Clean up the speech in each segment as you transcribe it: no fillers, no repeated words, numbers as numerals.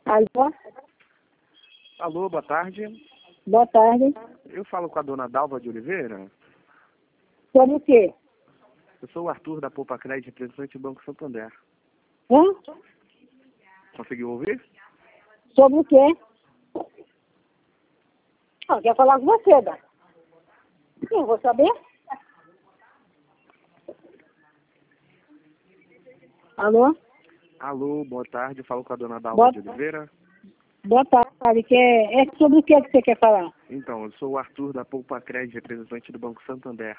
Alô? Alô, boa tarde. Boa tarde. Eu falo com a dona Dalva de Oliveira. Sobre o quê? Eu sou o Arthur da Poupa Crédito, representante do Banco Santander. Hã? Conseguiu ouvir? Sobre o quê? Ah, quer falar com você, Dá? Sim, vou saber. Alô? Alô, boa tarde. Eu falo com a dona Dalva Boa, de Oliveira. boa tarde. É sobre o que você quer falar? Então, eu sou o Arthur da Poupa Crédito, representante do Banco Santander.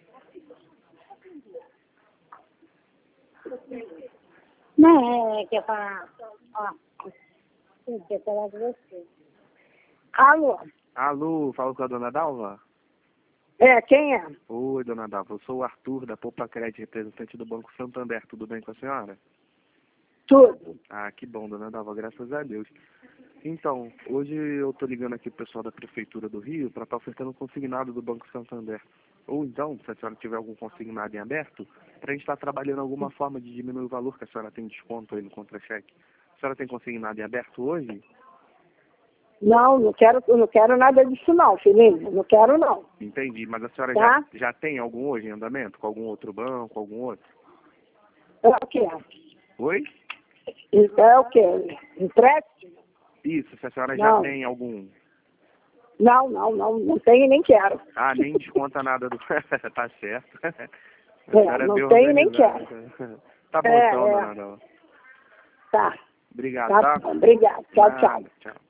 Não, quer falar... Ó, sim, quer falar com você. Alô? Alô, falo com a dona Dalva? Quem é? Oi, dona Dalva. Eu sou o Arthur da Poupa Crédito, representante do Banco Santander. Tudo bem com a senhora? Tudo. Ah, que bom, dona Dalva. Graças a Deus. Então, hoje eu estou ligando aqui pro pessoal da Prefeitura do Rio para estar ofertando um consignado do Banco Santander. Ou então, se a senhora tiver algum consignado em aberto, para a gente estar trabalhando alguma forma de diminuir o valor que a senhora tem desconto aí no contra-cheque. A senhora tem consignado em aberto hoje? Não, não quero nada disso não, filhinho. Não quero não. Entendi, mas a senhora Tá? já tem algum hoje em andamento? Com algum outro banco, algum outro? É o quê? Oi? É o quê? Empréstimo? Isso, se a senhora já Não. tem algum. Não tenho e nem quero. Ah, nem desconta nada do... Tá certo. A senhora é bem Não tenho e nem organizada. quero. Tá bom então, dona Dalva. Tá. Obrigado, Tá tá? bom, obrigado. Tchau, tchau. Nada, tchau.